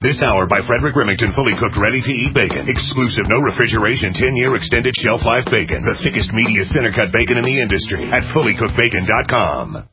This hour by Frederick Remington, fully cooked, ready-to-eat bacon. Exclusive, no refrigeration, 10-year extended shelf life bacon. The thickest, meatiest center-cut bacon in the industry at fullycookedbacon.com.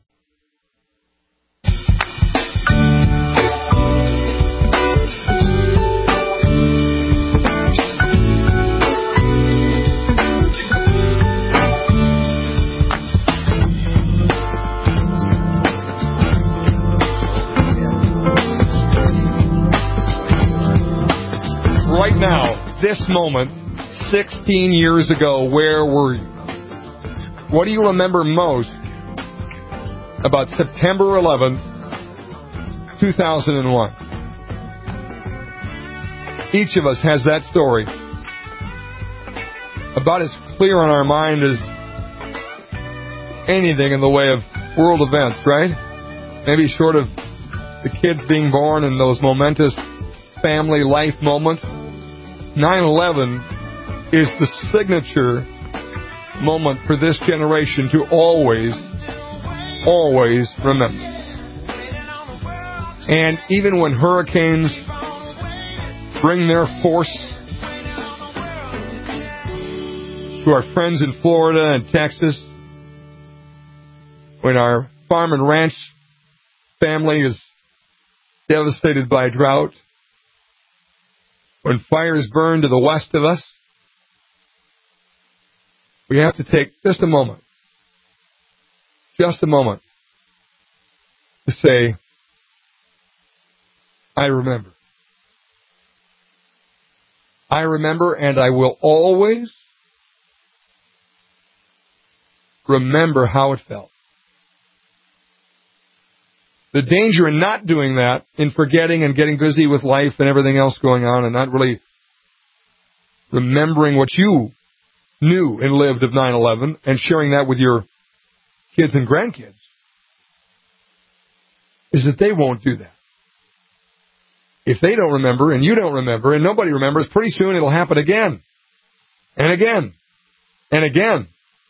Right now, this moment, 16 years ago, where were you? What do you remember most about September 11th, 2001? Each of us has that story about as clear on our mind as anything in the way of world events, right? Maybe short of the kids being born and those momentous family life moments. 9/11 is the signature moment for this generation to always, always remember. And even when hurricanes bring their force to our friends in Florida and Texas, when our farm and ranch family is devastated by drought, when fires burn to the west of us, we have to take just a moment to say, I remember. I remember, and I will always remember how it felt. The danger in not doing that, in forgetting and getting busy with life and everything else going on and not really remembering what you knew and lived of 9/11 and sharing that with your kids and grandkids, is that they won't do that. If they don't remember and you don't remember and nobody remembers, pretty soon it'll happen again and again and again.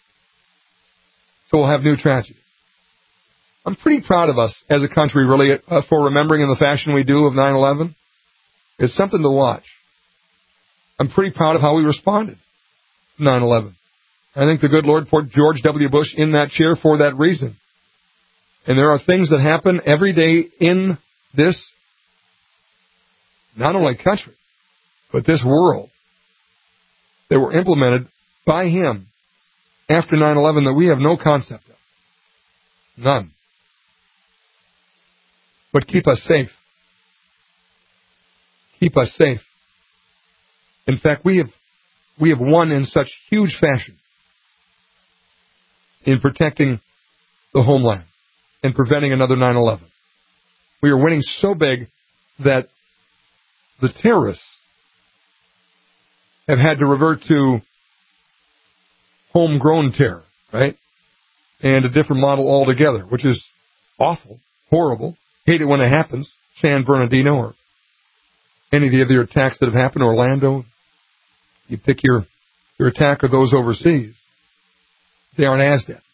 So we'll have new tragedy. I'm pretty proud of us as a country, really, for remembering in the fashion we do of 9/11. It's something to watch. I'm pretty proud of how we responded to 9/11. I think the good Lord put George W. Bush in that chair for that reason. And there are things that happen every day in this, not only country, but this world, that were implemented by him after 9/11 that we have no concept of. None. But keep us safe. Keep us safe. In fact, we have won in such huge fashion in protecting the homeland and preventing another 9/11. We are winning so big that the terrorists have had to revert to homegrown terror, right? And a different model altogether, which is awful, horrible. Hate it when it happens. San Bernardino or any of the other attacks that have happened, Orlando. You pick your attack or those overseas. They aren't as dead.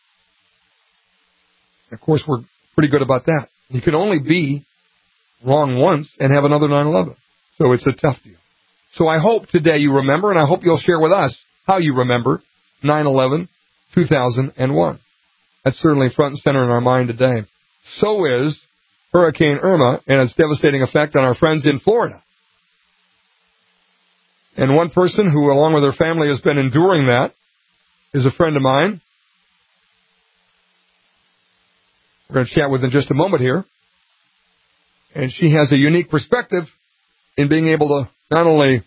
Of course, we're pretty good about that. You can only be wrong once and have another 9/11. So it's a tough deal. So I hope today you remember, and I hope you'll share with us how you remember 9/11, 2001. That's certainly front and center in our mind today. So is Hurricane Irma and its devastating effect on our friends in Florida. And one person who, along with her family, has been enduring that is a friend of mine. We're going to chat with her in just a moment here. And she has a unique perspective in being able to not only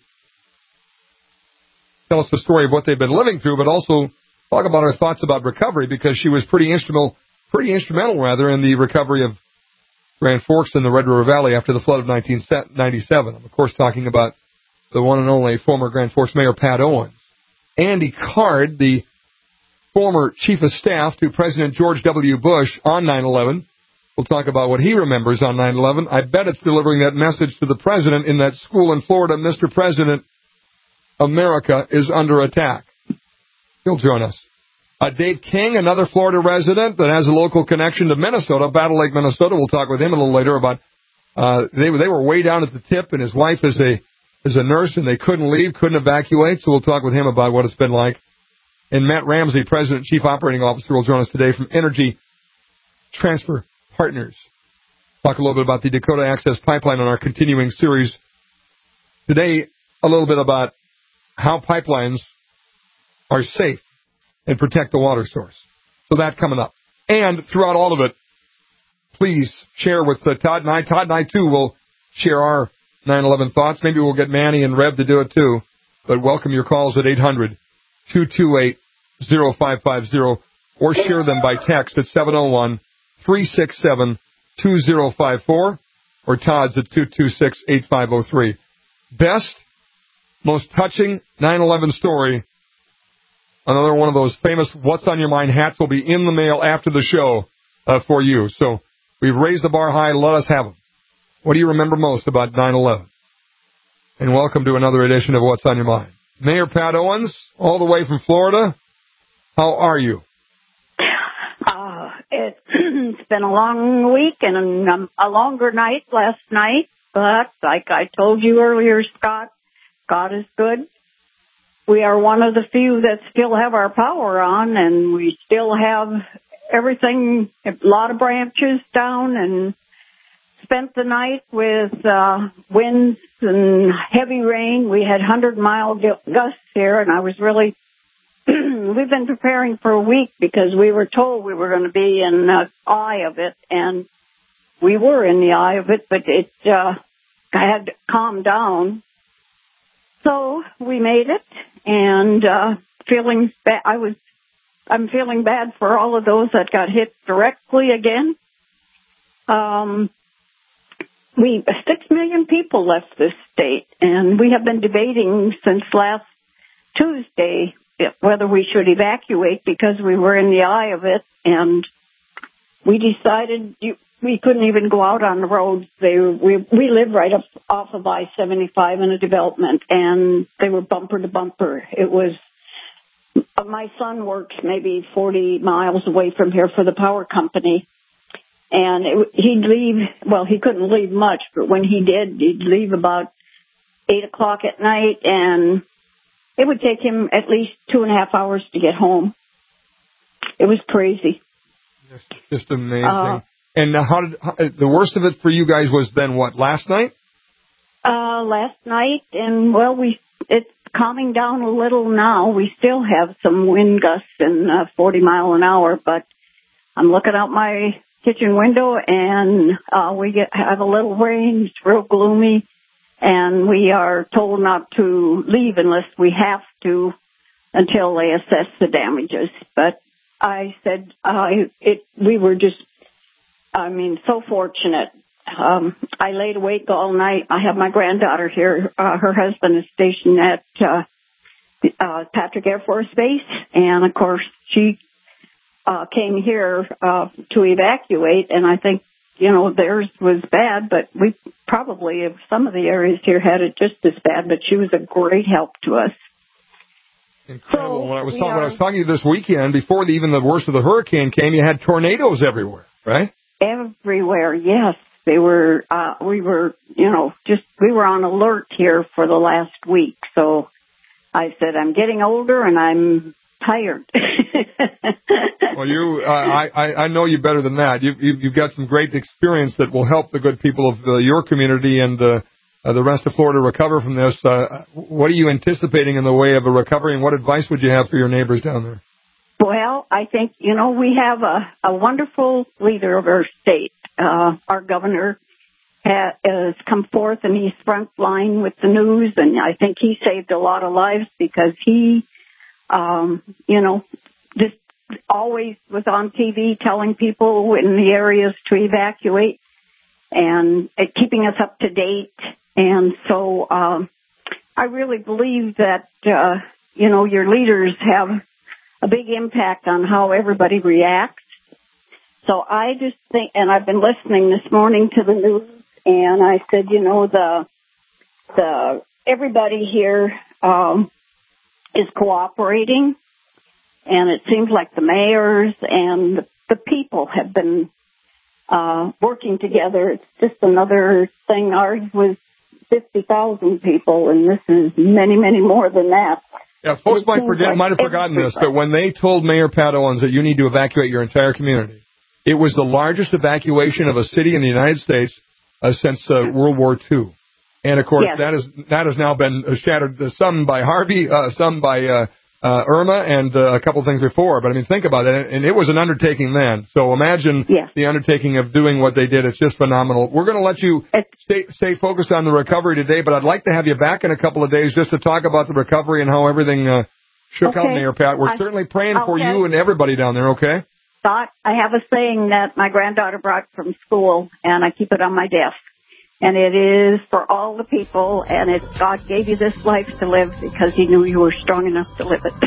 tell us the story of what they've been living through, but also talk about her thoughts about recovery, because she was pretty instrumental in the recovery of Grand Forks and the Red River Valley after the flood of 1997. I'm, of course, talking about the one and only former Grand Forks Mayor Pat Owens. Andy Card, the former chief of staff to President George W. Bush on 9/11, will talk about what he remembers on 9/11. I bet it's delivering that message to the president in that school in Florida. Mr. President, America is under attack. He'll join us. Dave King, another Florida resident that has a local connection to Minnesota, Battle Lake, Minnesota. We'll talk with him a little later about They were way down at the tip, and his wife is a nurse, and they couldn't leave, couldn't evacuate. So we'll talk with him about what it's been like. And Matt Ramsey, President and Chief Operating Officer, will join us today from Energy Transfer Partners. Talk a little bit about the Dakota Access Pipeline on our continuing series. Today, a little bit about how pipelines are safe and protect the water source. So that coming up. And throughout all of it, please share with Todd and I. Todd and I, too, will share our 9/11 thoughts. Maybe we'll get Manny and Rev to do it, too. But welcome your calls at 800-228-0550 or share them by text at 701-367-2054 or Todd's at 226-8503. Best, most touching 9/11 story. Another one of those famous What's on Your Mind hats will be in the mail after the show for you. So we've raised the bar high. Let us have them. What do you remember most about 9/11? And welcome to another edition of What's on Your Mind. Mayor Pat Owens, all the way from Florida. How are you? It's been a long week and a longer night last night. But like I told you earlier, Scott, God is good. We are one of the few that still have our power on, and we still have everything, a lot of branches down, and spent the night with winds and heavy rain. We had 100-mile gusts here, and I was really, we've been preparing for a week because we were told we were going to be in the eye of it, and we were in the eye of it, but it had to calm down. So we made it, and feeling bad. I'm feeling bad for all of those that got hit directly again. 6 million people left this state, and we have been debating since last Tuesday whether we should evacuate because we were in the eye of it, and we decided we couldn't even go out on the roads. We live right up off of I-75 in a development, and they were bumper to bumper. It was, my son works maybe 40 miles away from here for the power company, and he'd leave, well, he couldn't leave much, but when he did, he'd leave about 8 o'clock at night, and it would take him at least 2.5 hours to get home. It was crazy. Just amazing. And how did the worst of it for you guys was then what, last night? Last night, and well, it's calming down a little now. We still have some wind gusts and 40 mile an hour, but I'm looking out my kitchen window, and we have a little rain. It's real gloomy, and we are told not to leave unless we have to until they assess the damages. But I said we were just, so fortunate. I laid awake all night. I have my granddaughter here. Her husband is stationed at Patrick Air Force Base, and of course she came here to evacuate, and I think, theirs was bad, but we probably, some of the areas here had it just as bad, but she was a great help to us. Incredible. So when I was talking to you this weekend, before even the worst of the hurricane came, you had tornadoes everywhere, right? Everywhere, yes. They were, we were on alert here for the last week. So I said, I'm getting older and I'm tired. Well, I know you better than that. You've got some great experience that will help the good people of your community and the rest of Florida recover from this. What are you anticipating in the way of a recovery, and what advice would you have for your neighbors down there? Well, I think, we have a wonderful leader of our state. Our governor has come forth, and he's front line with the news, and I think he saved a lot of lives because he, just always was on TV telling people in the areas to evacuate and keeping us up to date. And so I really believe that, your leaders have a big impact on how everybody reacts. So I just think, and I've been listening this morning to the news, and I said, everybody here is cooperating, and it seems like the mayors and the people have been working together. It's just another thing. Ours was 50,000 people, and this is many, many more than that. Yeah, folks might have forgotten this, but when they told Mayor Pat Owens that you need to evacuate your entire community, it was the largest evacuation of a city in the United States since World War II. And, of course, yes, that has now been shattered, some by Harvey, some by Irma, and a couple things before. But, I mean, think about it. And it was an undertaking then. So imagine the undertaking of doing what they did. It's just phenomenal. We're going to let you stay focused on the recovery today, but I'd like to have you back in a couple of days just to talk about the recovery and how everything shook out, Mayor Pat. We're certainly praying for you and everybody down there, okay? Doc, I have a saying that my granddaughter brought from school, and I keep it on my desk. And it is for all the people, and it's God gave you this life to live because he knew you were strong enough to live it.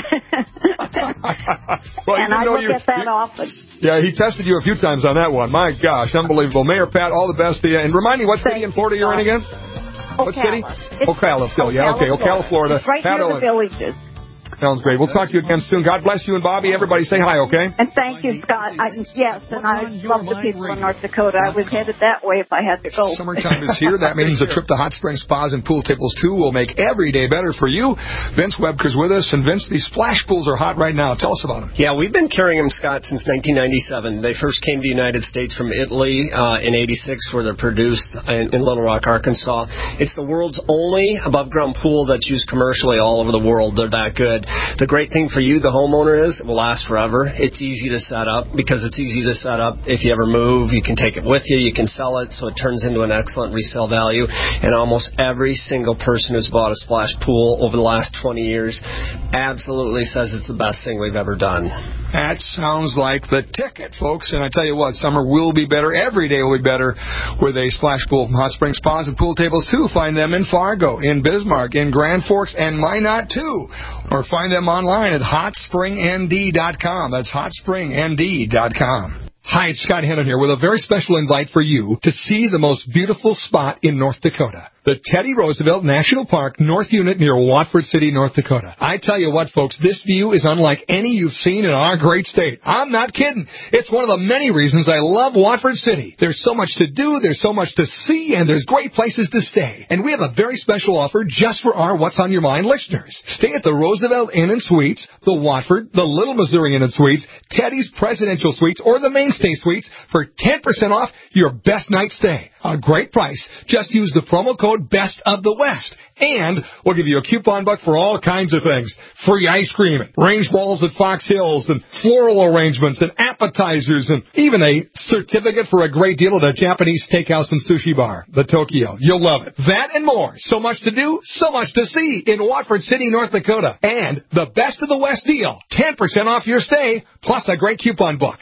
Well, and I look at that often. Yeah, he tested you a few times on that one. My gosh, unbelievable. Mayor Pat, all the best to you. And remind me, what city in Florida you're in again? What city? Ocala still, yeah, okay. Ocala, Florida. It's right near the villages. Sounds great. We'll talk to you again soon. God bless you and Bobby. Everybody say hi, okay? And thank you, Scott. Yes, and I love the people in North Dakota. I was headed that way if I had to go. Summertime is here. That means a trip to Hot Springs Spas and Pool Tables 2 will make every day better for you. Vince Webker's with us. And Vince, these splash pools are hot right now. Tell us about them. Yeah, we've been carrying them, Scott, since 1997. They first came to the United States from Italy in 86, where they're produced in Little Rock, Arkansas. It's the world's only above-ground pool that's used commercially all over the world. They're that good. The great thing for you, the homeowner, is it will last forever. It's easy to set up. Because it's easy to set up, if you ever move, you can take it with you, you can sell it, so it turns into an excellent resale value. And almost every single person who's bought a splash pool over the last 20 years absolutely says it's the best thing we've ever done. That sounds like the ticket, folks. And I tell you what, summer will be better. Every day will be better with a splash pool from Hot Springs Spas and Pool Tables 2. Find them in Fargo, in Bismarck, in Grand Forks, and Minot, too. Or find them online at hotspringnd.com. That's hotspringnd.com. Hi, it's Scott Hennon here with a very special invite for you to see the most beautiful spot in North Dakota. The Teddy Roosevelt National Park North Unit near Watford City, North Dakota. I tell you what, folks, this view is unlike any you've seen in our great state. I'm not kidding. It's one of the many reasons I love Watford City. There's so much to do, there's so much to see, and there's great places to stay. And we have a very special offer just for our What's on Your Mind listeners. Stay at the Roosevelt Inn and Suites, the Watford, the Little Missouri Inn and Suites, Teddy's Presidential Suites, or the Mainstay Suites for 10% off your best night stay. A great price. Just use the promo code Best of the West. And we'll give you a coupon buck for all kinds of things. Free ice cream, range balls at Fox Hills, and floral arrangements, and appetizers, and even a certificate for a great deal at a Japanese steakhouse and sushi bar, the Tokyo. You'll love it. That and more. So much to do, so much to see in Watford City, North Dakota. And the Best of the West deal. 10% off your stay, plus a great coupon book.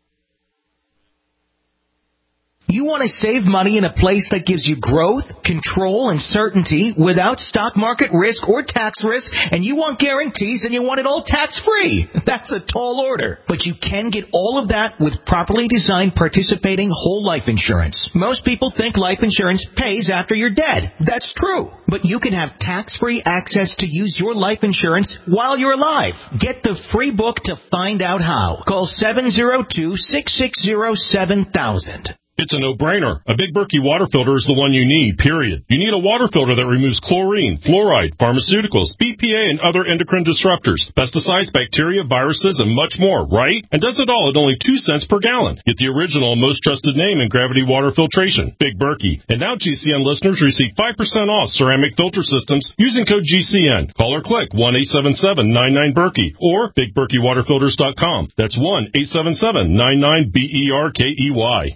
You want to save money in a place that gives you growth, control, and certainty without stock market risk or tax risk, and you want guarantees and you want it all tax-free. That's a tall order. But you can get all of that with properly designed participating whole life insurance. Most people think life insurance pays after you're dead. That's true. But you can have tax-free access to use your life insurance while you're alive. Get the free book to find out how. Call 702-660-7000. It's a no-brainer. A Big Berkey water filter is the one you need, period. You need a water filter that removes chlorine, fluoride, pharmaceuticals, BPA, and other endocrine disruptors, pesticides, bacteria, viruses, and much more, right? And does it all at only 2 cents per gallon. Get the original and most trusted name in gravity water filtration, Big Berkey. And now GCN listeners receive 5% off ceramic filter systems using code GCN. Call or click 1-877-99-BERKEY or BigBerkeyWaterFilters.com. That's 1-877-99-BERKEY.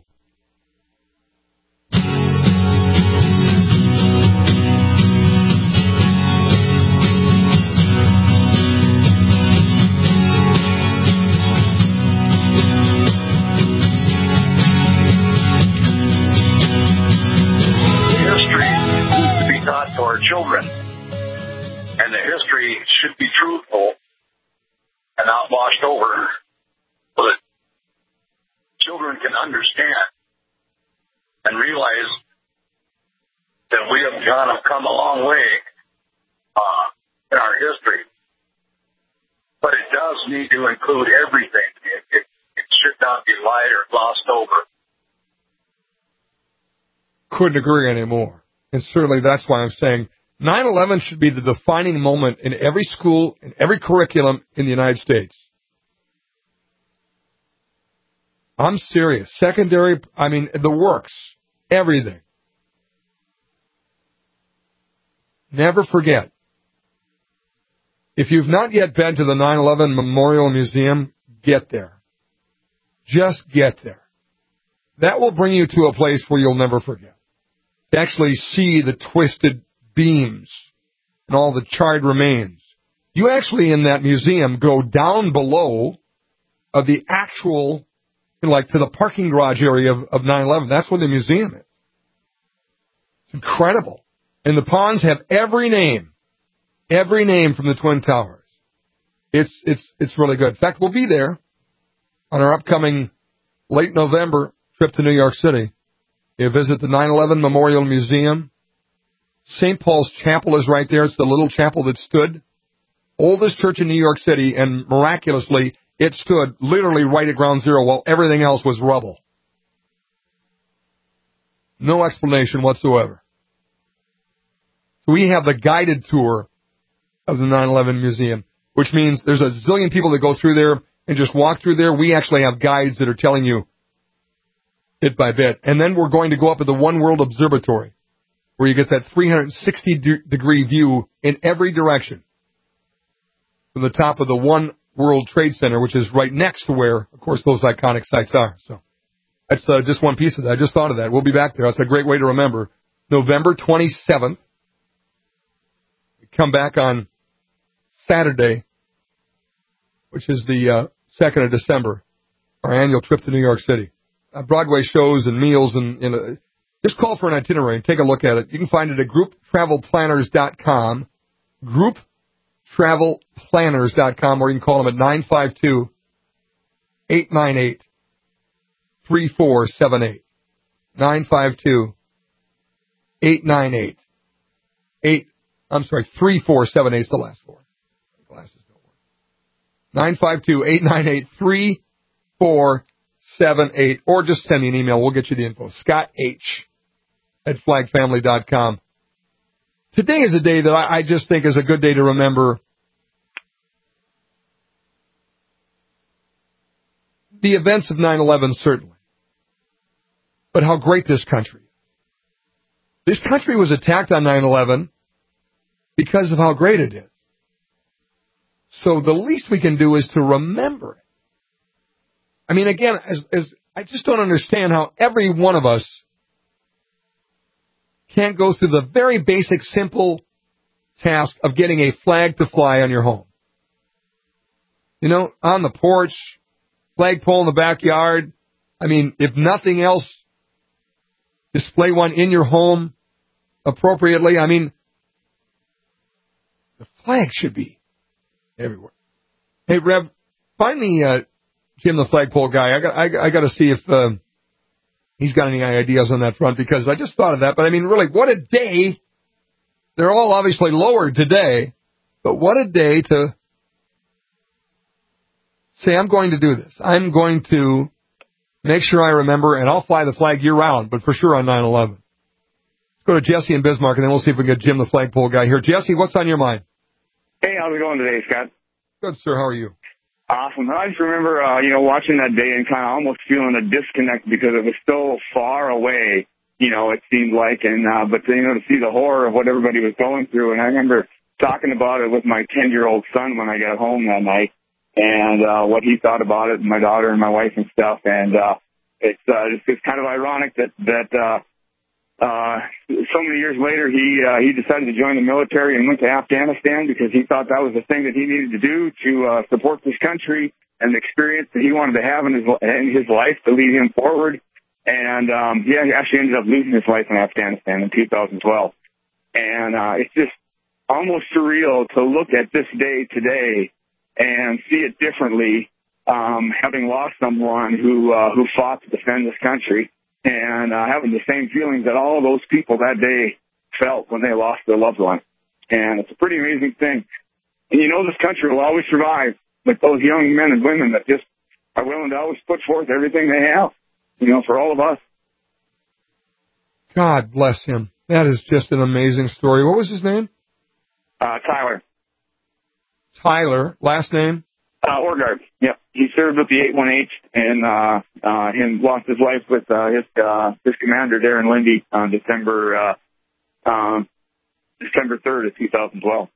Children, and the history should be truthful and not washed over so that children can understand and realize that we have come a long way in our history. But it does need to include everything. It should not be lied or glossed over. couldn't agree anymore. And certainly that's why I'm saying 9/11 should be the defining moment in every school, in every curriculum in the United States. I'm serious. Secondary, I mean, the works. Everything. Never forget. If you've not yet been to the 9/11 Memorial Museum, get there. Just get there. That will bring you to a place where you'll never forget. To actually see the twisted beams and all the charred remains. You actually, in that museum, go down below of the actual, like to the parking garage area of 9/11. That's where the museum is. It's incredible. And the ponds have every name from the Twin Towers. It's really good. In fact, we'll be there on our upcoming late November trip to New York City. You visit the 9/11 Memorial Museum. St. Paul's Chapel is right there. It's the little chapel that stood. Oldest church in New York City, and miraculously, it stood literally right at ground zero while everything else was rubble. No explanation whatsoever. We have the guided tour of the 9/11 Museum, which means there's a zillion people that go through there and just walk through there. We actually have guides that are telling you bit by bit. And then we're going to go up at the One World Observatory, where you get that 360-degree view in every direction from the top of the One World Trade Center, which is right next to where, of course, those iconic sites are. So that's just one piece of that. I just thought of that. We'll be back there. That's a great way to remember. November 27th. We come back on Saturday, which is the 2nd of December, our annual trip to New York City. Broadway shows and meals, and just call for an itinerary and take a look at it. You can find it at grouptravelplanners.com, grouptravelplanners.com, or you can call them at 952-898-3478. 952-898-3478 is the last four. Glasses don't work. 952-898-3478, or just send me an email. We'll get you the info. ScottH@flagfamily.com. Today is a day that I just think is a good day to remember the events of 9/11, certainly, but how great this country is. This country was attacked on 9/11 because of how great it is. So the least we can do is to remember it. I mean, again, as I just don't understand how every one of us can't go through the very basic, simple task of getting a flag to fly on your home. You know, on the porch, flagpole in the backyard. I mean, if nothing else, display one in your home appropriately. I mean, the flag should be everywhere. Hey, Rev, find me Jim the flagpole guy. I got to see if he's got any ideas on that front, because I just thought of that. But I mean, really, what a day. They're all obviously lowered today, but what a day to say, I'm going to do this. I'm going to make sure I remember, and I'll fly the flag year round, but for sure on 9/11. Let's go to Jesse in Bismarck, and then we'll see if we can get Jim the flagpole guy here. Jesse, what's on your mind? Hey, how's it going today, Scott? Good, sir. How are you? Awesome. I just remember, watching that day and kind of almost feeling a disconnect because it was so far away, it seemed like. And, but, to see the horror of what everybody was going through. And I remember talking about it with my 10-year-old son when I got home that night, and what he thought about it, and my daughter and my wife and stuff. And it's kind of ironic that so many years later, he decided to join the military and went to Afghanistan because he thought that was the thing that he needed to do to support this country and the experience that he wanted to have in his life to lead him forward. And he actually ended up losing his life in Afghanistan in 2012. And it's just almost surreal to look at this day today and see it differently, having lost someone who fought to defend this country. And having the same feelings that all of those people that day felt when they lost their loved one. And it's a pretty amazing thing. And this country will always survive with those young men and women that just are willing to always put forth everything they have, for all of us. God bless him. That is just an amazing story. What was his name? Tyler. Tyler. Last name? Orgard. Yep. He served with the 818 and lost his life with his commander, Darren Lindy, on December 3rd of 2012.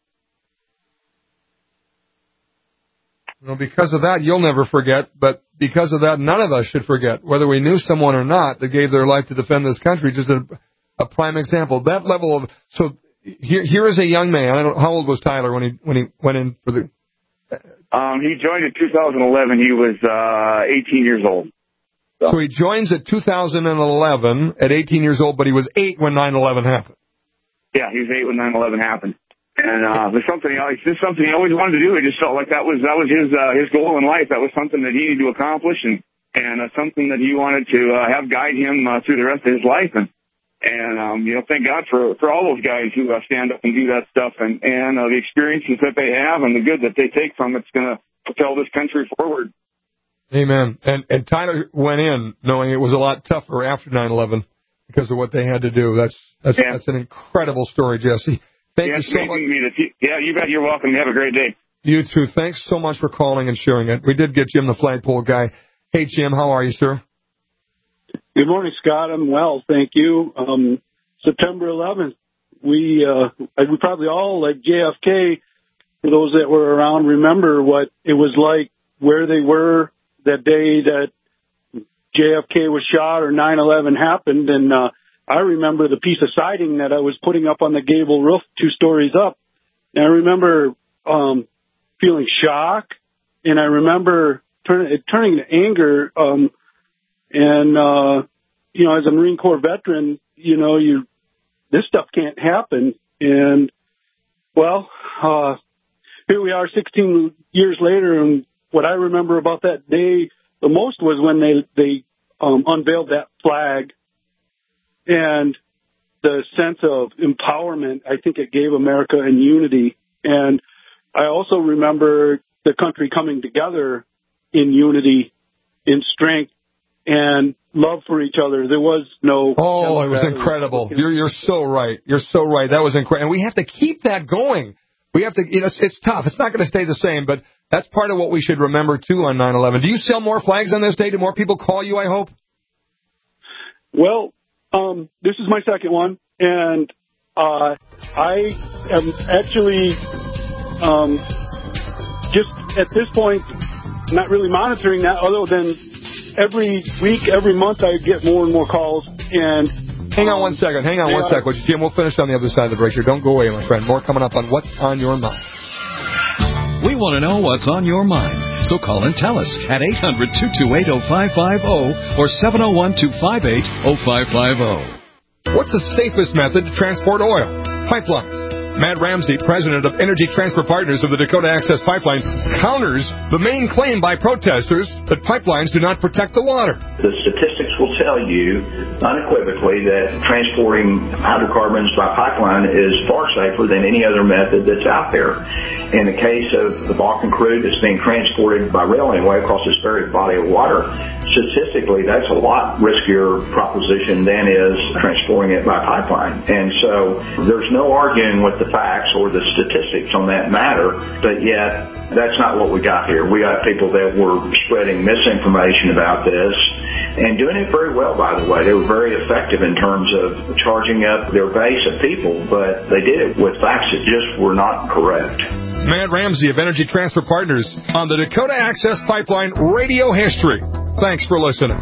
Well, because of that, you'll never forget, but because of that, none of us should forget, whether we knew someone or not that gave their life to defend this country. Just a prime example. That level of, so here is a young man. I don't know, how old was Tyler when he went in for the? He joined in 2011. He was 18 years old. So he joins at 2011 at 18 years old, but he was 8 when 9/11 happened. Yeah, he was 8 when 9/11 happened. And there's something he always wanted to do. He just felt like that was his goal in life. That was something that he needed to accomplish, and something that he wanted to have guide him through the rest of his life. And thank God for all those guys who stand up and do that stuff, and the experiences that they have and the good that they take from it's going to propel this country forward. Amen. And Tyler went in knowing it was a lot tougher after 9/11 because of what they had to do. That's an incredible story, Jesse. Thank you so much. Yeah, you bet. You're welcome. Have a great day. You too. Thanks so much for calling and sharing it. We did get Jim, the flagpole guy. Hey, Jim, how are you, sir? Good morning, Scott. I'm well, thank you. September 11th, we probably all, like JFK, for those that were around, remember what it was like, where they were that day that JFK was shot or 9/11 happened, and I remember the piece of siding that I was putting up on the gable roof 2 stories up. And I remember feeling shock, and I remember turning to anger. As a Marine Corps veteran, this stuff can't happen. And, well, here we are 16 years later, and what I remember about that day the most was when they unveiled that flag. And the sense of empowerment, I think it gave America in unity. And I also remember the country coming together in unity, in strength, and love for each other. There was no... Oh, it was incredible. You're so right. You're so right. That was incredible. And we have to keep that going. We have to, it's tough. It's not going to stay the same, but that's part of what we should remember, too, on 9/11. Do you sell more flags on this day? Do more people call you, I hope? Well... this is my second one, and I am actually just at this point not really monitoring that, other than every week, every month I get more and more calls. And hang on one second, Jim. We'll finish on the other side of the break here. Don't go away, my friend. More coming up on What's on Your Mind. We want to know what's on your mind, so call and tell us at 800-228-0550 or 701-258-0550. What's the safest method to transport oil? Pipelines. Matt Ramsey, president of Energy Transfer Partners of the Dakota Access Pipeline, counters the main claim by protesters that pipelines do not protect the water. The statistics will tell you unequivocally that transporting hydrocarbons by pipeline is far safer than any other method that's out there. In the case of the Bakken crude that's being transported by rail anyway across this very body of water, statistically that's a lot riskier proposition than is transporting it by pipeline. And so there's no arguing with the facts or the statistics on that matter, but yet that's not what we got here. We got people that were spreading misinformation about this and doing it very well, by the way. They were very effective in terms of charging up their base of people, but they did it with facts that just were not correct. Matt Ramsey of Energy Transfer Partners on the Dakota Access Pipeline Radio History. Thanks for listening.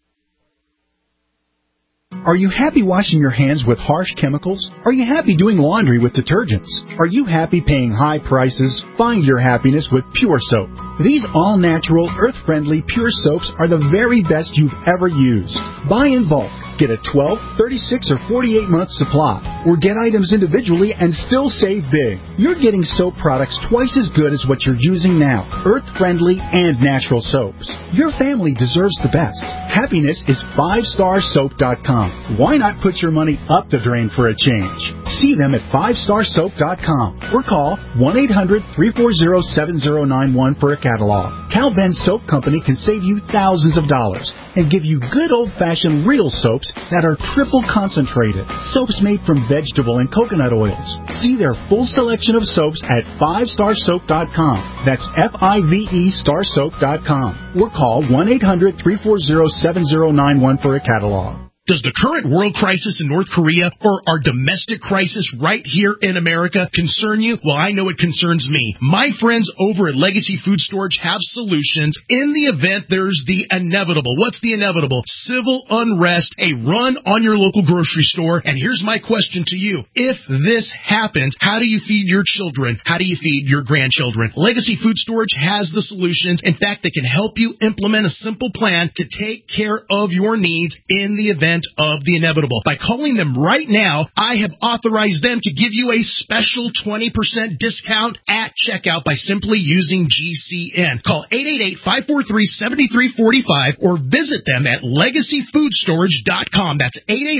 Are you happy washing your hands with harsh chemicals? Are you happy doing laundry with detergents? Are you happy paying high prices? Find your happiness with Pure Soap. These all-natural, earth-friendly Pure Soaps are the very best you've ever used. Buy in bulk. Get a 12, 36, or 48-month supply. Or get items individually and still save big. You're getting soap products twice as good as what you're using now. Earth-friendly and natural soaps. Your family deserves the best. Happiness is 5starsoap.com. Why not put your money up the drain for a change? See them at 5starsoap.com or call 1-800-340-7091 for a catalog. Cal Ben Soap Company can save you thousands of dollars and give you good old-fashioned real soaps that are triple concentrated. Soaps made from vegetable and coconut oils. See their full selection of soaps at 5starsoap.com. That's F-I-V-E starsoap.com. Or call 1-800-340-7091 for a catalog. Does the current world crisis in North Korea or our domestic crisis right here in America concern you? Well, I know it concerns me. My friends over at Legacy Food Storage have solutions in the event there's the inevitable. What's the inevitable? Civil unrest, a run on your local grocery store. And here's my question to you. If this happens, how do you feed your children? How do you feed your grandchildren? Legacy Food Storage has the solutions. In fact, they can help you implement a simple plan to take care of your needs in the event of the inevitable. By calling them right now, I have authorized them to give you a special 20% discount at checkout by simply using GCN. Call 888-543-7345 or visit them at LegacyFoodStorage.com. That's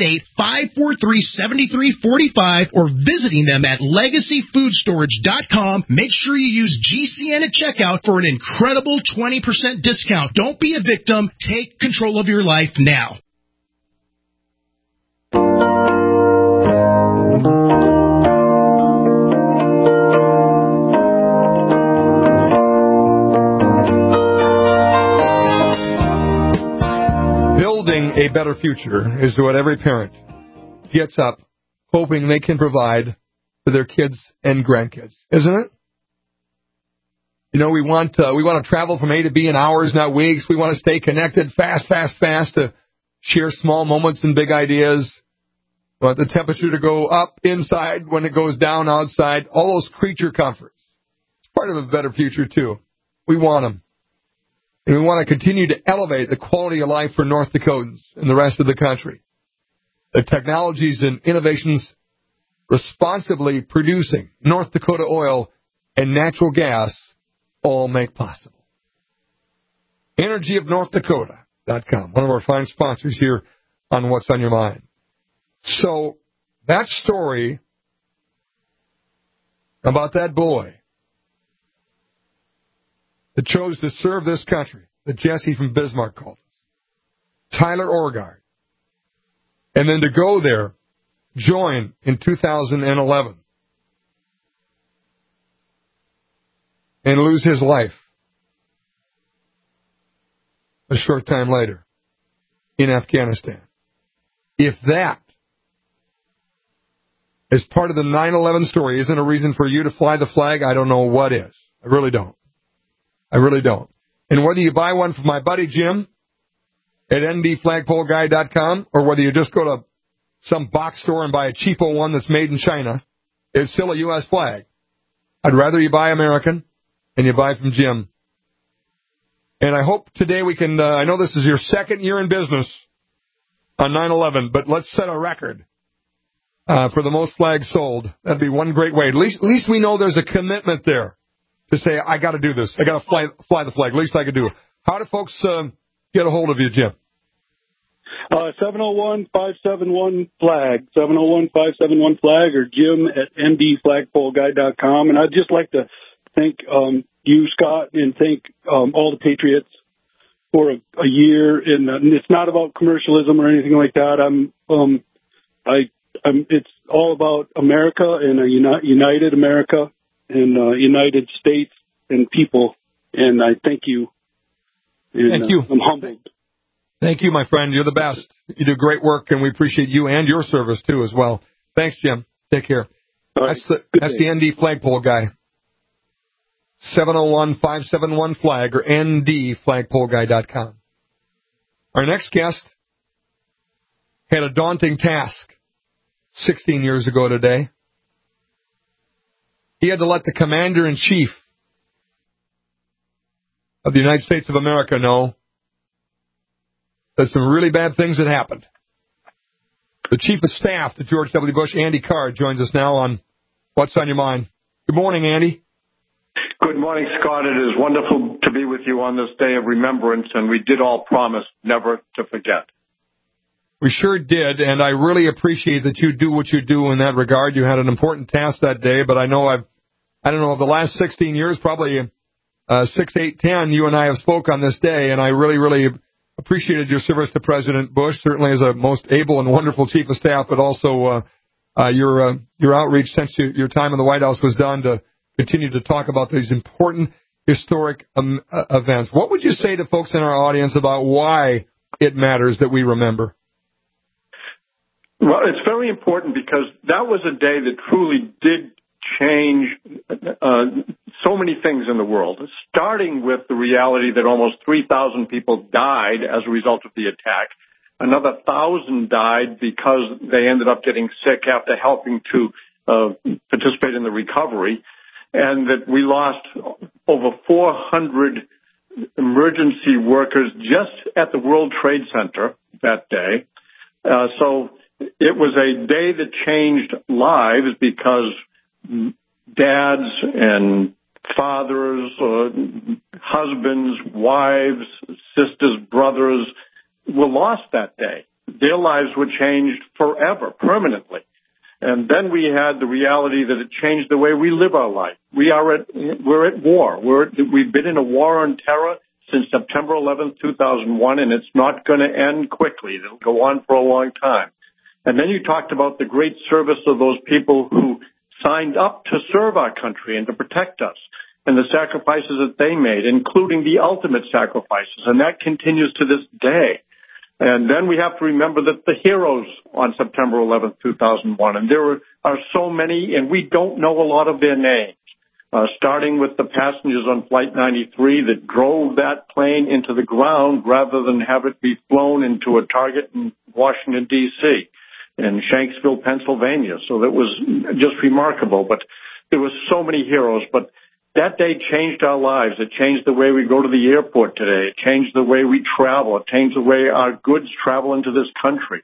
888-543-7345 or visiting them at LegacyFoodStorage.com. Make sure you use GCN at checkout for an incredible 20% discount. Don't be a victim. Take control of your life now. Building a better future is what every parent gets up hoping they can provide for their kids and grandkids, isn't it? You know, we want to travel from A to B in hours, not weeks. We want to stay connected fast to share small moments and big ideas. We want the temperature to go up inside when it goes down outside. All those creature comforts. It's part of a better future, too. We want them. And we want to continue to elevate the quality of life for North Dakotans and the rest of the country. The technologies and innovations responsibly producing North Dakota oil and natural gas all make possible. EnergyofNorthDakota.com, one of our fine sponsors here on What's on Your Mind. So that story about that boy that chose to serve this country, that Jesse from Bismarck called us, Tyler Orgard, and then to go there, join in 2011, and lose his life a short time later in Afghanistan. If that is part of the 9/11 story isn't a reason for you to fly the flag, I don't know what is. I really don't. And whether you buy one from my buddy Jim at ndflagpoleguy.com or whether you just go to some box store and buy a cheapo one that's made in China, it's still a U.S. flag. I'd rather you buy American and you buy from Jim. And I hope today we can, I know this is your second year in business on 9/11, but let's set a record for the most flags sold. That'd be one great way. At least we know there's a commitment there to say, I got to do this. I got to fly the flag. At least I can do it. How do folks get a hold of you, Jim? 701-571-FLAG, 701-571-FLAG, or Jim at ndflagpoleguy.com. And I'd just like to thank you, Scott, and thank all the Patriots for a year. And it's not about commercialism or anything like that. It's all about America and a united America and United States and people. And I thank you. And, thank you. I'm humbled. Thank you, my friend. You're the best. You do great work, and we appreciate you and your service, too, as well. Thanks, Jim. Take care. Right. That's the ND Flagpole guy. 701-571-FLAG or ndflagpoleguy.com. Our next guest had a daunting task 16 years ago today. He had to let the Commander-in-Chief of the United States of America know that some really bad things had happened. The Chief of Staff to George W. Bush, Andy Card, joins us now on What's on Your Mind. Good morning, Andy. Good morning, Scott. It is wonderful to be with you on this day of remembrance, and we did all promise never to forget. We sure did, and I really appreciate that you do what you do in that regard. You had an important task that day, but I know I don't know, of the last 16 years, probably 6810, you and I have spoke on this day, and I really, really appreciated your service to President Bush, certainly as a most able and wonderful chief of staff, but also your outreach since your time in the White House was done to continue to talk about these important historic events. What would you say to folks in our audience about why it matters that we remember? Well, it's very important because that was a day that truly did change so many things in the world, starting with the reality that almost 3,000 people died as a result of the attack. Another 1,000 died because they ended up getting sick after helping to participate in the recovery, and that we lost over 400 emergency workers just at the World Trade Center that day. So it was a day that changed lives because dads and fathers, husbands, wives, sisters, brothers were lost that day. Their lives were changed forever, permanently. And then we had the reality that it changed the way we live our life. We're at war. We've been in a war on terror since September 11th, 2001, and it's not going to end quickly. It'll go on for a long time. And then you talked about the great service of those people who signed up to serve our country and to protect us, and the sacrifices that they made, including the ultimate sacrifices, and that continues to this day. And then we have to remember that the heroes on September 11th, 2001, and there are so many, and we don't know a lot of their names, starting with the passengers on Flight 93 that drove that plane into the ground rather than have it be flown into a target in Washington, D.C., in Shanksville, Pennsylvania. So that was just remarkable. But there were so many heroes. But that day changed our lives. It changed the way we go to the airport today. It changed the way we travel. It changed the way our goods travel into this country.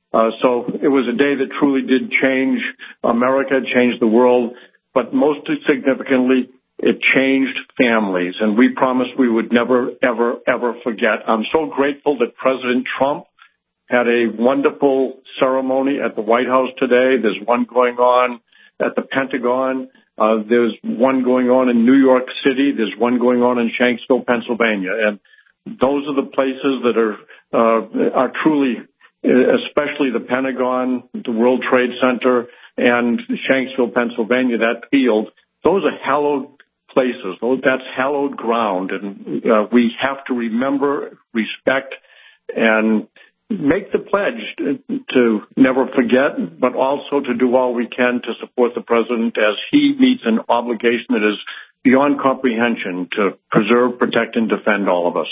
So it was a day that truly did change America, change the world. But most significantly, it changed families. And we promised we would never, ever, ever forget. I'm so grateful that President Trump had a wonderful ceremony at the White House today. There's one going on at the Pentagon. There's one going on in New York City. There's one going on in Shanksville, Pennsylvania. And those are the places that are truly, especially the Pentagon, the World Trade Center, and Shanksville, Pennsylvania, that field. Those are hallowed places. That's hallowed ground. And we have to remember, respect, and make the pledge to never forget, but also to do all we can to support the president as he meets an obligation that is beyond comprehension to preserve, protect, and defend all of us.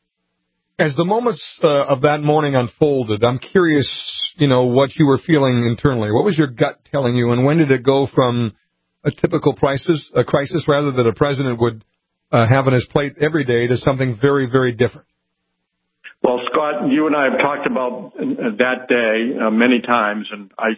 As the moments of that morning unfolded, I'm curious, what you were feeling internally. What was your gut telling you, and when did it go from a typical crisis rather that a president would have on his plate every day to something very, very different? Well, Scott, you and I have talked about that day many times, and I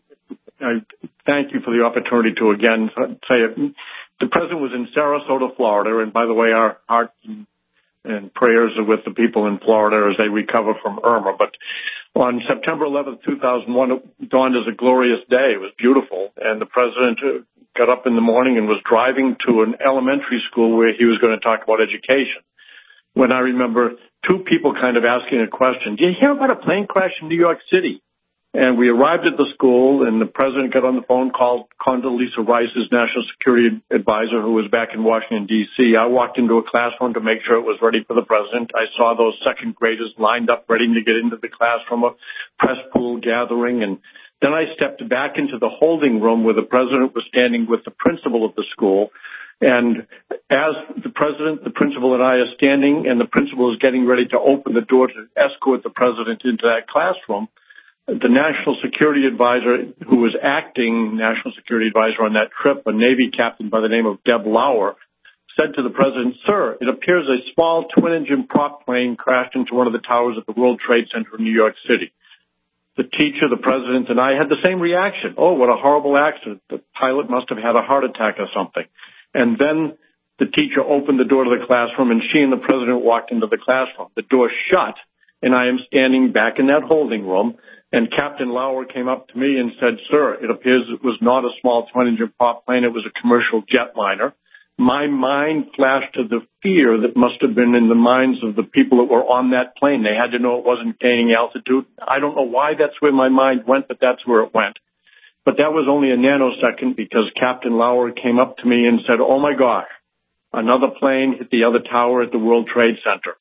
thank you for the opportunity to again say it. The president was in Sarasota, Florida, and by the way, our hearts and prayers are with the people in Florida as they recover from Irma. But on September 11th, 2001, it dawned as a glorious day. It was beautiful, and the president got up in the morning and was driving to an elementary school where he was going to talk about education. When I remember two people kind of asking a question, "Do you hear about a plane crash in New York City?" And we arrived at the school, and the president got on the phone, called Condoleezza Rice, his national security advisor, who was back in Washington, D.C. I walked into a classroom to make sure it was ready for the president. I saw those second graders lined up, ready to get into the classroom, a press pool gathering, and then I stepped back into the holding room where the president was standing with the principal of the school. And as the president, the principal, and I are standing, and the principal is getting ready to open the door to escort the president into that classroom, the national security advisor, who was acting national security advisor on that trip, a Navy captain by the name of Deb Lauer, said to the president, "Sir, it appears a small twin-engine prop plane crashed into one of the towers at the World Trade Center in New York City." The teacher, the president, and I had the same reaction. "Oh, what a horrible accident. The pilot must have had a heart attack or something." And then the teacher opened the door to the classroom, and she and the president walked into the classroom. The door shut, and I am standing back in that holding room, and Captain Lauer came up to me and said, "Sir, it appears it was not a small twin-engine prop plane. It was a commercial jetliner." my mind flashed to the fear that must have been in the minds of the people that were on that plane. They had to know it wasn't gaining altitude. I don't know why that's where my mind went, but that's where it went. But that was only a nanosecond because Captain Lauer came up to me and said, "Oh, my God, another plane hit the other tower at the World Trade Center."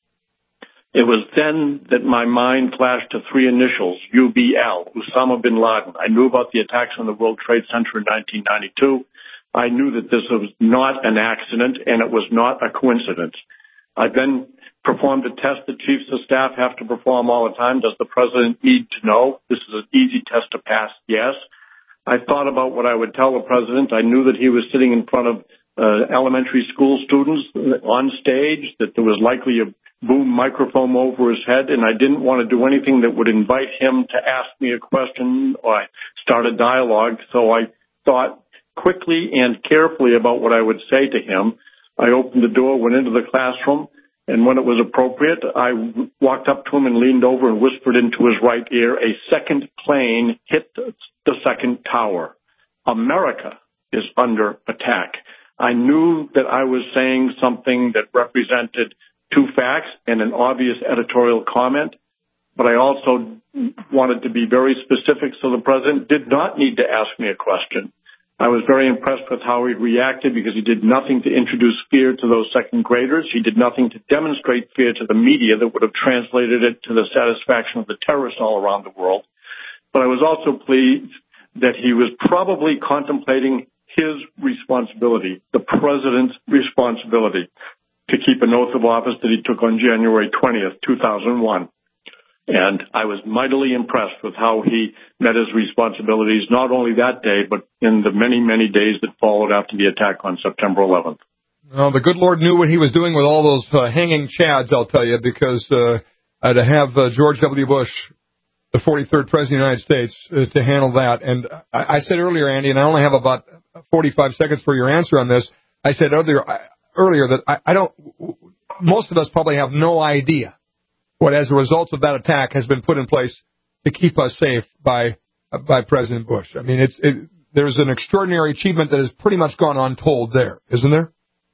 It was then that my mind flashed to three initials, UBL, Osama bin Laden. I knew about the attacks on the World Trade Center in 1992. I knew that this was not an accident and it was not a coincidence. I then performed a test that chiefs of staff have to perform all the time. Does the president need to know? This is an easy test to pass. Yes. I thought about what I would tell the president. I knew that he was sitting in front of elementary school students on stage, that there was likely a boom microphone over his head, and I didn't want to do anything that would invite him to ask me a question or start a dialogue. So I thought quickly and carefully about what I would say to him. I opened the door, went into the classroom, and when it was appropriate, I walked up to him and leaned over and whispered into his right ear, "A second plane hit the second tower. America is under attack." I knew that I was saying something that represented two facts and an obvious editorial comment, but I also wanted to be very specific so the president did not need to ask me a question. I was very impressed with how he reacted because he did nothing to introduce fear to those second graders. He did nothing to demonstrate fear to the media that would have translated it to the satisfaction of the terrorists all around the world. But I was also pleased that he was probably contemplating his responsibility, the president's responsibility, to keep an oath of office that he took on January 20th, 2001. And I was mightily impressed with how he met his responsibilities, not only that day, but in the many, many days that followed after the attack on September 11th. Well, the good Lord knew what he was doing with all those hanging chads, I'll tell you, because to have George W. Bush, the 43rd President of the United States, to handle that. And I said earlier, Andy, and I only have about 45 seconds for your answer on this. I said earlier that I don't, most of us probably have no idea what, as a result of that attack, has been put in place to keep us safe by President Bush. I mean, there's an extraordinary achievement that has pretty much gone untold there, isn't there?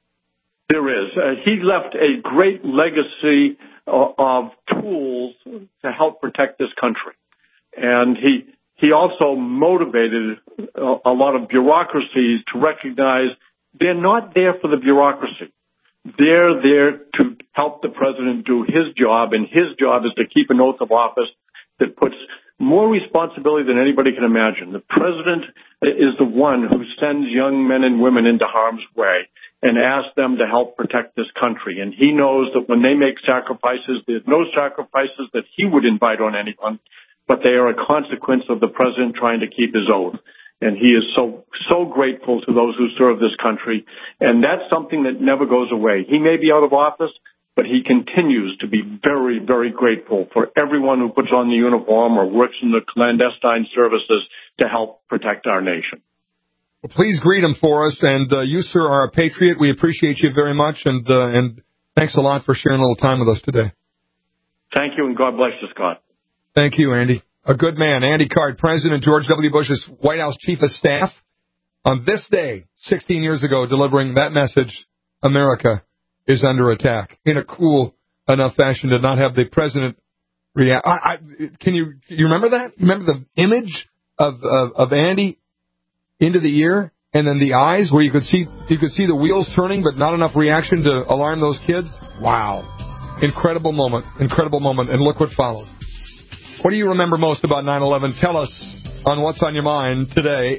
There is. He left a great legacy of tools to help protect this country. And he also motivated a lot of bureaucracies to recognize they're not there for the bureaucracy. They're there to help the president do his job, and his job is to keep an oath of office that puts more responsibility than anybody can imagine. The president is the one who sends young men and women into harm's way and asks them to help protect this country. And he knows that when they make sacrifices, there's no sacrifices that he would invite on anyone, but they are a consequence of the president trying to keep his oath. And he is so grateful to those who serve this country. And that's something that never goes away. He may be out of office, but he continues to be very, very grateful for everyone who puts on the uniform or works in the clandestine services to help protect our nation. Well, please greet him for us. And you, sir, are a patriot. We appreciate you very much. And thanks a lot for sharing a little time with us today. Thank you, and God bless you, Scott. Thank you, Andy. A good man, Andy Card, President George W. Bush's White House Chief of Staff, on this day, 16 years ago, delivering that message, America is under attack, in a cool enough fashion to not have the president react. Can you remember that? Remember the image of Andy into the ear, and then the eyes where you could see the wheels turning, but not enough reaction to alarm those kids? Wow. Incredible moment, and look what followed. What do you remember most about 9/11? Tell us on What's on Your Mind today,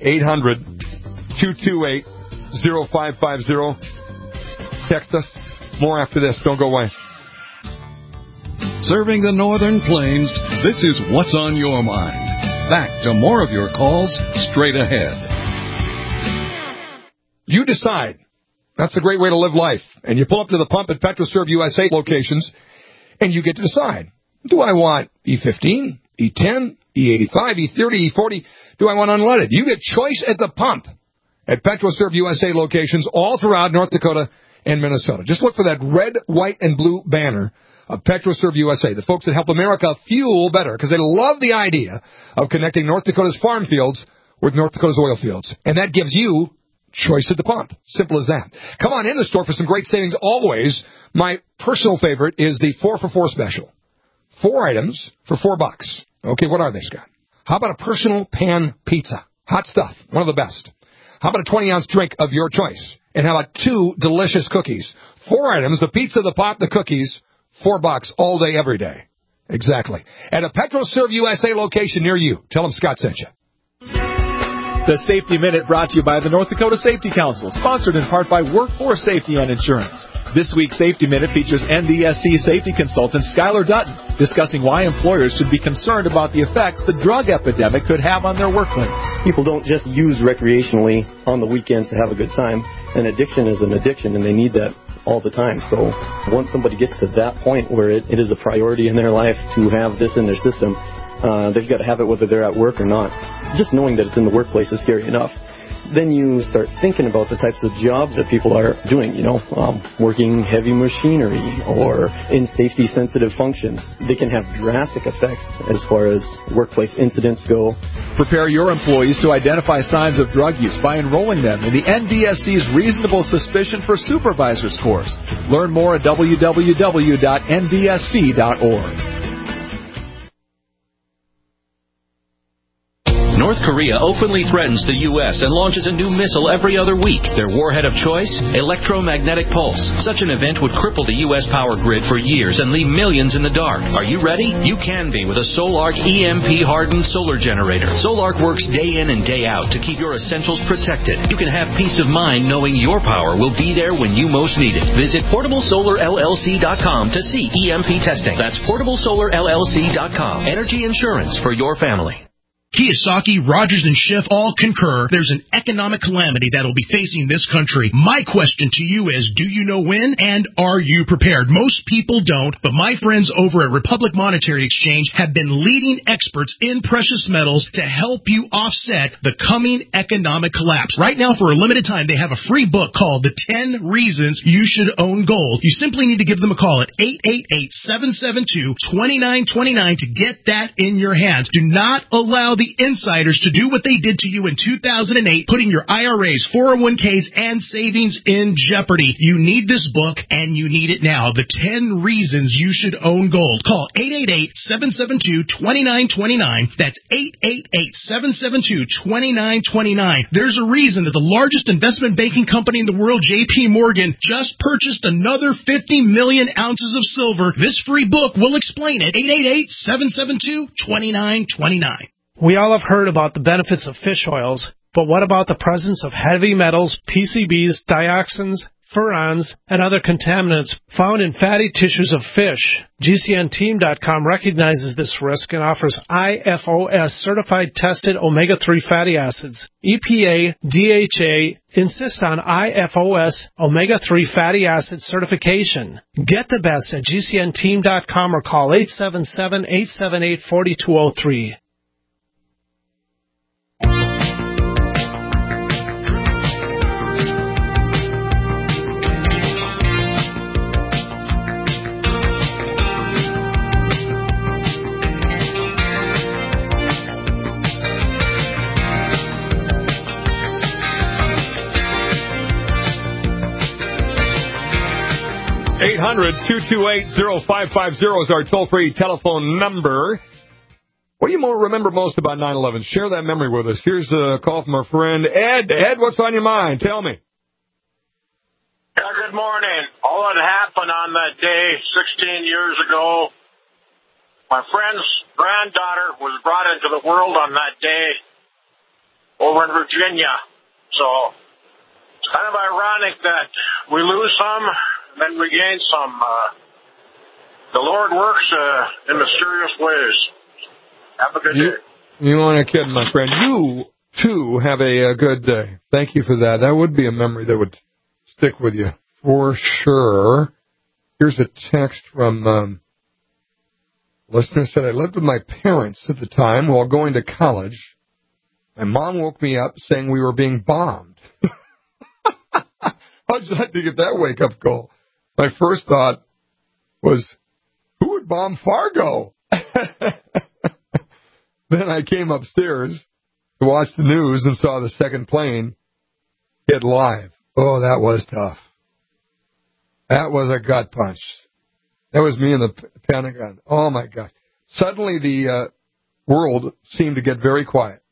800-228-0550. Text us. More after this. Don't go away. Serving the Northern Plains, this is What's on Your Mind. Back to more of your calls straight ahead. You decide. That's a great way to live life. And you pull up to the pump at PetroServe USA locations, and you get to decide. Do I want E15, E10, E85, E30, E40? Do I want unleaded? You get choice at the pump at PetroServe USA locations all throughout North Dakota and Minnesota. Just look for that red, white, and blue banner of PetroServe USA, the folks that help America fuel better, because they love the idea of connecting North Dakota's farm fields with North Dakota's oil fields. And that gives you choice at the pump. Simple as that. Come on in the store for some great savings always. My personal favorite is the 4 for $4 special. 4 items for $4. Okay, what are they, Scott? How about a personal pan pizza? Hot stuff. One of the best. How about a 20-ounce drink of your choice? And how about 2 delicious cookies? 4 items, the pizza, the pop, the cookies, $4 all day, every day. Exactly. At a PetroServe USA location near you. Tell them Scott sent you. The Safety Minute brought to you by the North Dakota Safety Council, sponsored in part by Workforce Safety and Insurance. This week's Safety Minute features NDSC safety consultant Skylar Dutton discussing why employers should be concerned about the effects the drug epidemic could have on their workplace. People don't just use recreationally on the weekends to have a good time. An addiction is an addiction, and they need that all the time. So once somebody gets to that point where it is a priority in their life to have this in their system, they've got to have it whether they're at work or not. Just knowing that it's in the workplace is scary enough. Then you start thinking about the types of jobs that people are doing, working heavy machinery or in safety-sensitive functions. They can have drastic effects as far as workplace incidents go. Prepare your employees to identify signs of drug use by enrolling them in the NDSC's Reasonable Suspicion for Supervisors course. Learn more at www.ndsc.org. North Korea openly threatens the U.S. and launches a new missile every other week. Their warhead of choice? Electromagnetic pulse. Such an event would cripple the U.S. power grid for years and leave millions in the dark. Are you ready? You can be with a Solark EMP-hardened solar generator. Solark works day in and day out to keep your essentials protected. You can have peace of mind knowing your power will be there when you most need it. Visit PortableSolarLLC.com to see EMP testing. That's PortableSolarLLC.com. Energy insurance for your family. Kiyosaki, Rogers, and Schiff all concur there's an economic calamity that will be facing this country. My question to you is, do you know when, and are you prepared? Most people don't, but my friends over at Republic Monetary Exchange have been leading experts in precious metals to help you offset the coming economic collapse. Right now, for a limited time, they have a free book called The 10 Reasons You Should Own Gold. You simply need to give them a call at 888-772-2929 to get that in your hands. Do not allow the insiders to do what they did to you in 2008, putting your IRAs, 401ks, and savings in jeopardy. You need this book, and you need it now. The 10 Reasons You Should Own Gold. Call 888-772-2929. That's 888-772-2929. There's a reason that the largest investment banking company in the world, J.P. Morgan, just purchased another 50 million ounces of silver. This free book will explain it. 888-772-2929. We all have heard about the benefits of fish oils, but what about the presence of heavy metals, PCBs, dioxins, furans, and other contaminants found in fatty tissues of fish? GCNteam.com recognizes this risk and offers IFOS certified tested omega-3 fatty acids. EPA, DHA insist on IFOS omega-3 fatty acid certification. Get the best at GCNteam.com or call 877-878-4203. 800-228-0550 is our toll-free telephone number. What do you remember most about 9/11? Share that memory with us. Here's a call from our friend Ed. Ed, what's on your mind? Tell me. Yeah, good morning. All that happened on that day 16 years ago, my friend's granddaughter was brought into the world on that day over in Virginia. So it's kind of ironic that we lose some and then we gain some. The Lord works in mysterious ways. Have a good day. You aren't kidding, my friend. You, too, have a good day. Thank you for that. That would be a memory that would stick with you for sure. Here's a text from a listener said, I lived with my parents at the time while going to college. My mom woke me up saying we were being bombed. How'd you like to get that wake-up call? My first thought was, who would bomb Fargo? Then I came upstairs to watch the news and saw the second plane Get live. Oh, that was tough. That was a gut punch. That was me in the Pentagon. Oh, my God. Suddenly the world seemed to get very quiet.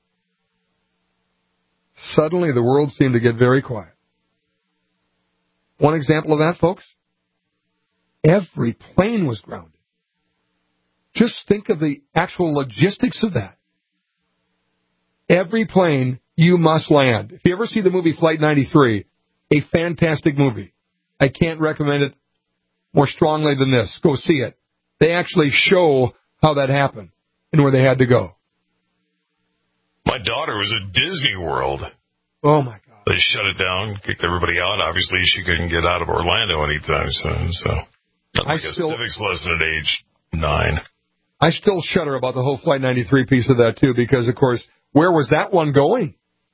Suddenly the world seemed to get very quiet. One example of that, folks? Every plane was grounded. Just think of the actual logistics of that. Every plane, you must land. If you ever see the movie Flight 93, a fantastic movie. I can't recommend it more strongly than this. Go see it. They actually show how that happened and where they had to go. My daughter was at Disney World. Oh, my God. They shut it down, kicked everybody out. Obviously, she couldn't get out of Orlando anytime soon. So, like a civics lesson at age 9. I still shudder about the whole Flight 93 piece of that, too, because, of course, where was that one going?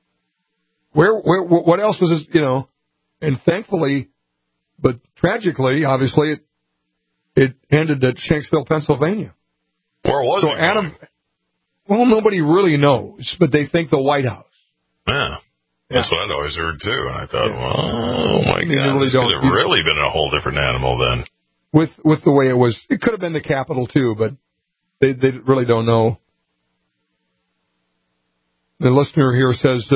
What else was this, And thankfully, but tragically, obviously, it ended at Shanksville, Pennsylvania. Where was it Adam? Well, nobody really knows, but they think the White House. Yeah. That's what I'd always heard, too. And I thought, oh, my God, this could have really been a whole different animal then. With the way it was. It could have been the Capitol, too, but they really don't know. The listener here says,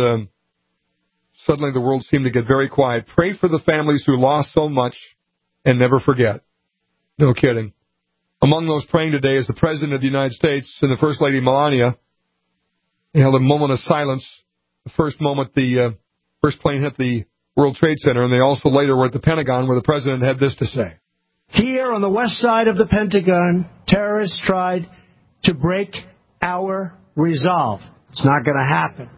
suddenly the world seemed to get very quiet. Pray for the families who lost so much and never forget. No kidding. Among those praying today is the President of the United States and the First Lady Melania. They held a moment of silence the first moment the first plane hit the World Trade Center, and they also later were at the Pentagon where the President had this to say. Here on the west side of the Pentagon, terrorists tried to break our resolve. It's not going to happen.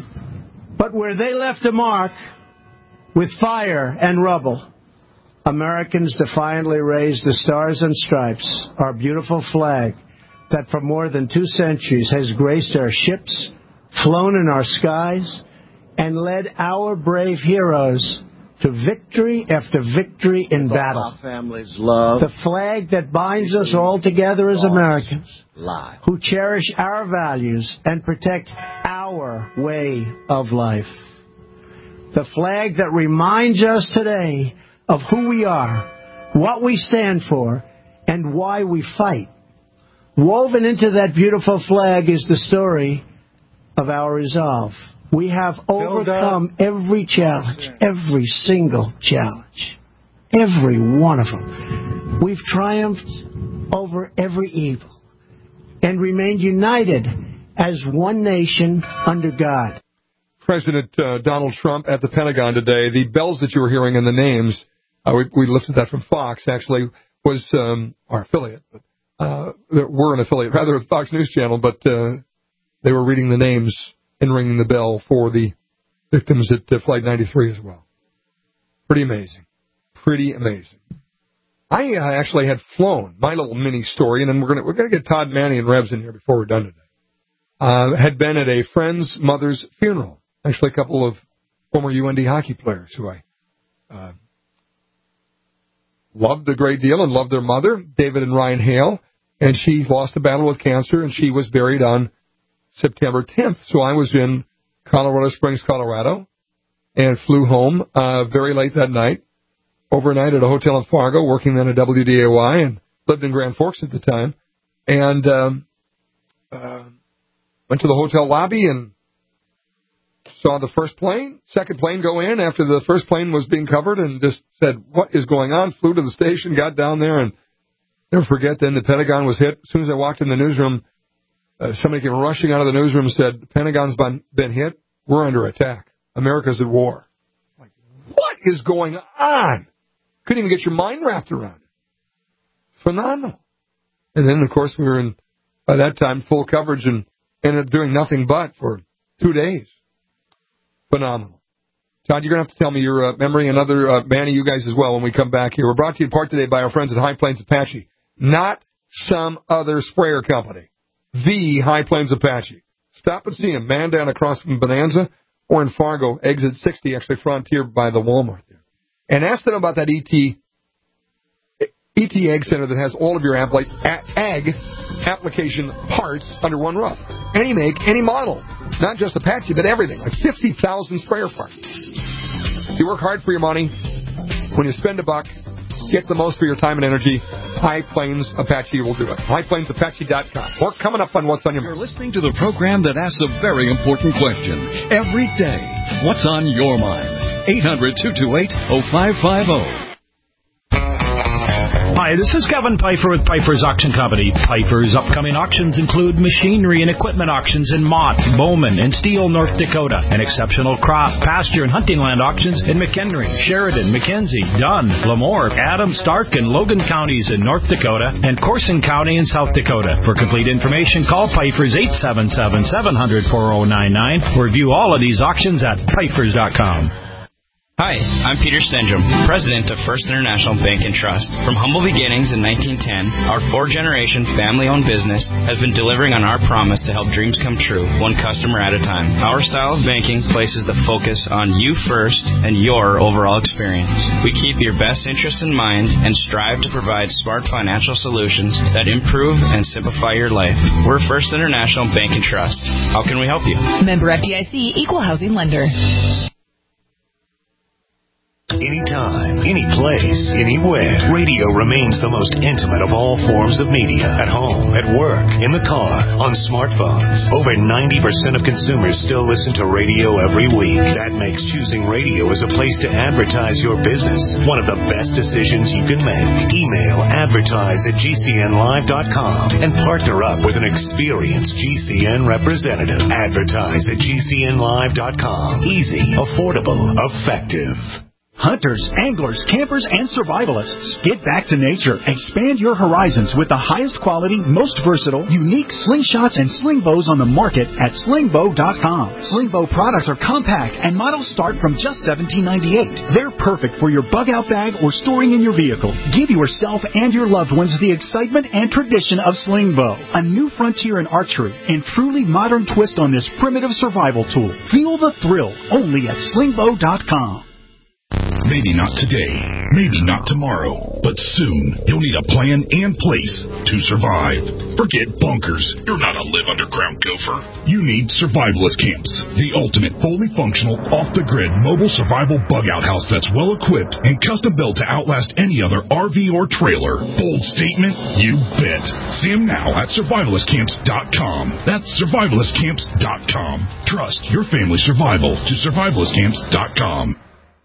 But where they left a mark with fire and rubble, Americans defiantly raised the Stars and Stripes, our beautiful flag that for more than 2 centuries has graced our ships, flown in our skies, and led our brave heroes to victory after victory in battle. Our families love the flag that binds us all together as Americans, who cherish our values and protect our way of life. The flag that reminds us today of who we are, what we stand for, and why we fight. Woven into that beautiful flag is the story of our resolve. We have overcome every challenge, every single challenge, every one of them. We've triumphed over every evil and remained united as one nation under God. President Donald Trump at the Pentagon today. The bells that you were hearing and the names, we lifted that from Fox, actually, was our affiliate. We're an affiliate, rather, of Fox News Channel, but they were reading the names and ringing the bell for the victims at Flight 93 as well. Pretty amazing. Pretty amazing. I actually had flown, my little mini story, and then we're gonna get Todd, Manny, and Rebs in here before we're done today. Had been at a friend's mother's funeral. Actually, a couple of former UND hockey players who I loved a great deal and loved their mother, David and Ryan Hale, and she lost a battle with cancer, and she was buried on September 10th. So I was in Colorado Springs, Colorado, and flew home very late that night, overnight at a hotel in Fargo, working then at WDAY, and lived in Grand Forks at the time, and went to the hotel lobby and saw the first plane, second plane go in after the first plane was being covered, and just said, what is going on? Flew to the station, got down there, and never forget, then the Pentagon was hit. As soon as I walked in the newsroom, somebody came rushing out of the newsroom and said, the Pentagon's been hit. We're under attack. America's at war. Like, what is going on? Couldn't even get your mind wrapped around it. Phenomenal. And then, of course, we were in, by that time, full coverage and ended up doing nothing but for 2 days. Phenomenal. Todd, you're going to have to tell me your memory, and other Manny, you guys as well, when we come back here. We're brought to you in part today by our friends at High Plains Apache. Not some other sprayer company. The High Plains Apache. Stop and see them, man, down across from Bonanza, or in Fargo, exit 60, actually Frontier by the Walmart there. And ask them about that ET ET Ag Center that has all of your ag application parts under one roof. Any make, any model. Not just Apache, but everything. Like 50,000 sprayer parts. You work hard for your money. When you spend $1, get the most for your time and energy. High Plains Apache will do it. HighPlainsApache.com. More coming up on What's on Your Mind. You're listening to the program that asks a very important question every day. What's on your mind? 800-228-0550. Hi, this is Kevin Pfeiffer with Pfeiffer's Auction Company. Pfeiffer's upcoming auctions include machinery and equipment auctions in Mott, Bowman, and Steele, North Dakota, and exceptional crop, pasture, and hunting land auctions in McHenry, Sheridan, McKenzie, Dunn, Lemoore, Adams, Stark, and Logan counties in North Dakota, and Corson County in South Dakota. For complete information, call Pfeiffer's 877-700-4099 or view all of these auctions at Pfeiffer's.com. Hi, I'm Peter Stendrum, President of First International Bank and Trust. From humble beginnings in 1910, our four-generation family-owned business has been delivering on our promise to help dreams come true, one customer at a time. Our style of banking places the focus on you first and your overall experience. We keep your best interests in mind and strive to provide smart financial solutions that improve and simplify your life. We're First International Bank and Trust. How can we help you? Member FDIC, Equal Housing Lender. Anytime, any place, anywhere. Radio remains the most intimate of all forms of media. At home, at work, in the car, on smartphones. Over 90% of consumers still listen to radio every week. That makes choosing radio as a place to advertise your business one of the best decisions you can make. Email advertise@gcnlive.com and partner up with an experienced GCN representative. Advertise@gcnlive.com. Easy, affordable, effective. Hunters, anglers, campers, and survivalists. Get back to nature. Expand your horizons with the highest quality, most versatile, unique slingshots and sling bows on the market at slingbow.com. Slingbow products are compact and models start from just $17.98. They're perfect for your bug-out bag or storing in your vehicle. Give yourself and your loved ones the excitement and tradition of Slingbow, a new frontier in archery and truly modern twist on this primitive survival tool. Feel the thrill only at slingbow.com. Maybe not today, maybe not tomorrow, but soon you'll need a plan and place to survive. Forget bunkers. You're not a live underground gopher. You need survivalist camps, the ultimate fully functional, off-the-grid mobile survival bug-out house that's well-equipped and custom-built to outlast any other RV or trailer. Bold statement? You bet. See them now at survivalistcamps.com. That's survivalistcamps.com. Trust your family's survival to survivalistcamps.com.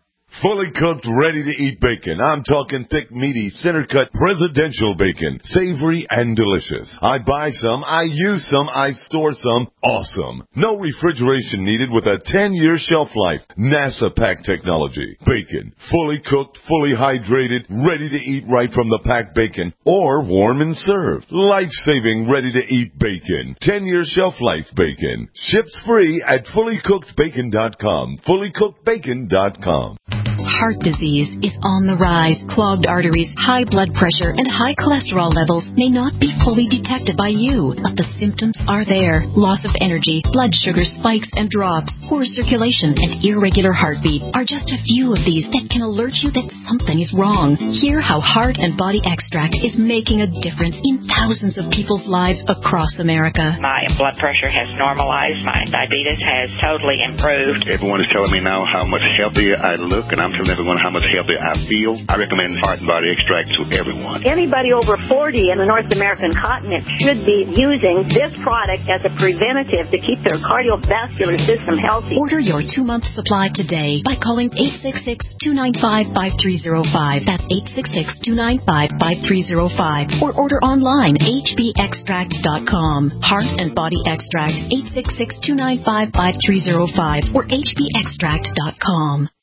Fully cooked, ready-to-eat bacon. I'm talking thick, meaty, center-cut presidential bacon. Savory and delicious. I buy some, I use some, I store some. Awesome. No refrigeration needed with a 10-year shelf life. NASA pack technology. Bacon. Fully cooked, fully hydrated, ready to eat right from the packed bacon. Or warm and served. Life-saving, ready-to-eat bacon. 10-year shelf life bacon. Ships free at fullycookedbacon.com. Fullycookedbacon.com. Heart disease is on the rise. Clogged arteries, high blood pressure, and high cholesterol levels may not be fully detected by you, but the symptoms are there. Loss of energy, blood sugar spikes and drops, poor circulation, and irregular heartbeat are just a few of these that can alert you that something is wrong. Hear how Heart and Body Extract is making a difference in thousands of people's lives across America. My blood pressure has normalized. My diabetes has totally improved. Everyone is telling me now how much healthier I look, and I'm telling everyone how much healthier I feel. I recommend Heart and Body Extract to everyone. Anybody over 40 in the North American continent should be using this product as a preventative to keep their cardiovascular system healthy. Order your 2-month supply today by calling 866-295-5305. That's 866-295-5305. Or order online, hbextract.com. Heart and Body Extract, 866-295-5305 or hbextract.com.